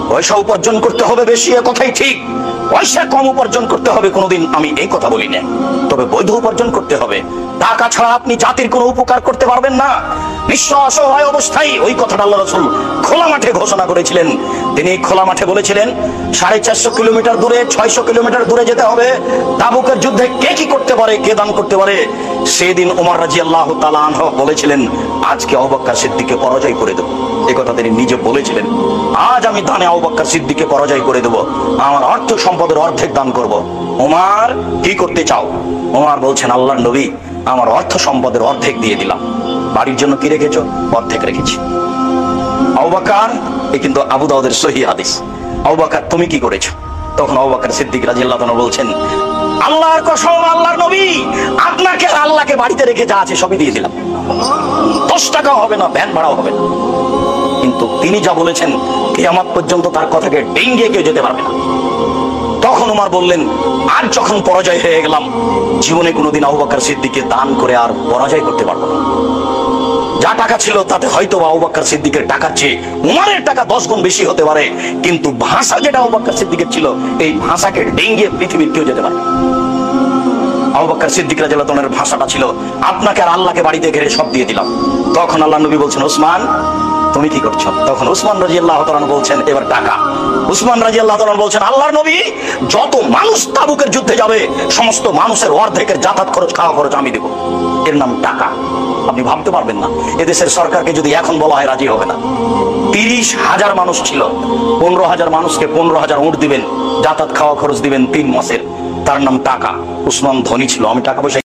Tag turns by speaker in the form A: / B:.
A: পয়সা উপার্জন করতে হবে বেশি, এ কথাই ঠিক। পয়সা কম উপার্জন করতে হবে কোনোদিন আমি এই কথা বলি না, তবে বৈধ উপার্জন করতে হবে। টাকা ছাড়া আপনি জাতির কোনো উপকার করতে পারবেন না। নিঃস্ব অসহায় অবস্থায় ওই কথাটা আল্লাহ রাসূল খোলা মাঠে ঘোষণা করেছিলেন। তিনি খোলা মাঠে বলেছিলেন 450 কিলোমিটার দূরে, 600 কিলোমিটার দূরে যেতে হবে। তাবুকের যুদ্ধে কে কি করতে পারে, কে দান করতে পারে। সেদিন ওমর রাদিয়াল্লাহু তাআলা আনহু বলেছিলেন, আজকে আবু বকর সিদ্দিককে পরাজয় করে দেব। এই কথা তিনি নিজে বলেছিলেন, আজ আমি দানে আবু বকর সিদ্দিককে পরাজয় করে দেব, আমার অর্থ সম্পদের অর্ধেক দান করব। ওমর, কি করতে চাও? ওমর বলছেন, আল্লাহর নবী, আমার অর্থ সম্পদের অর্ধেক দিয়ে দিলাম। বাড়ির জন্য কি রেখেছো? অর্ধেক রেখেছি। আবু বকর, এ কিন্তু আবু দাউদের সহিহ হাদিস। আবু বকর, তুমি কি করেছো? তখন আবু বকর সিদ্দিক রাদিয়াল্লাহু তাআলা বলছেন, আল্লাহর কসম, আল্লাহর নবী, আপনাকে আর আল্লাহকে বাড়িতে রেখে যা আছে সবই দিয়ে দিলাম। 10 টাকাও হবে না, ভ্যান ভাড়াও হবে না। কিন্তু তিনি যা বলেছেন, কিয়ামত পর্যন্ত তার কথাকে ডিঙ্গিয়ে কেউ যেতে পারবে না। তখন ওমর বললেন, আর যখন পরাজয় হয়ে গেলাম, জীবনে কোনোদিন আবু বকর সিদ্দিককে দান করে আর পরাজয় করতে পারবো না। যা টাকা ছিল তাতে হয়তো আবু বকর সিদ্দিকের টাকার চেয়ে উমরের টাকা 10 গুণ বেশি হতে পারে, কিন্তু ভাষা যেটা আবু বকর সিদ্দিকের ছিল, এই ভাষাকে ডিঙ্গিয়ে পৃথিবীর কেউ যেতে পারবে। আবু বকর সিদ্দিক রাদিয়াল্লাহু তাআলার ভাষাটা ছিল, আপনাকে আর আল্লাহকে বাড়িতে ঘিরে সব দিয়ে দিলাম। তখন আল্লাহর নবী বলছেন, ওসমান, তুমি কি করছো? তখন উসমান রাদিয়াল্লাহু তাআলা বলছেন, এবার টাকা। উসমান রাদিয়াল্লাহু তাআলা বলছেন, আল্লাহর নবী, যত মানুষ তাবুকের যুদ্ধে যাবে সমস্ত মানুষের অর্ধেকের যাতায়াত খরচ, খাওয়া খরচ আমি দেব। এর নাম টাকা। আপনি ভাবতে পারবেন না, এদেশের সরকারকে যদি এখন বলা হয় রাজি হবে না। 30,000 মানুষ ছিল, 15,000 মানুষকে 15,000 উট দিবেন, যাতায়াত খাওয়া খরচ দিবেন 3 মাসের, তার নাম টাকা। উসমান ধনী ছিল। আমি টাকা পয়সা